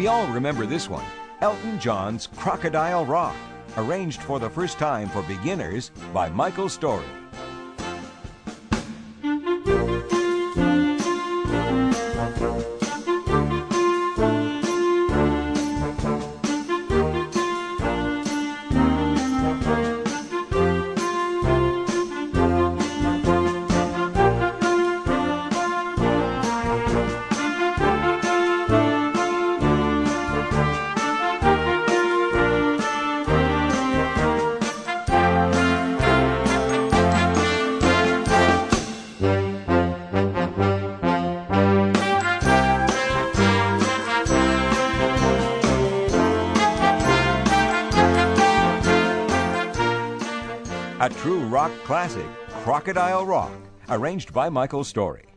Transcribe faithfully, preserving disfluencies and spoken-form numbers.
We all remember this one, Elton John's Crocodile Rock, arranged for the first time for beginners by Michael Story. A true rock classic, Crocodile Rock, arranged by Michael Story.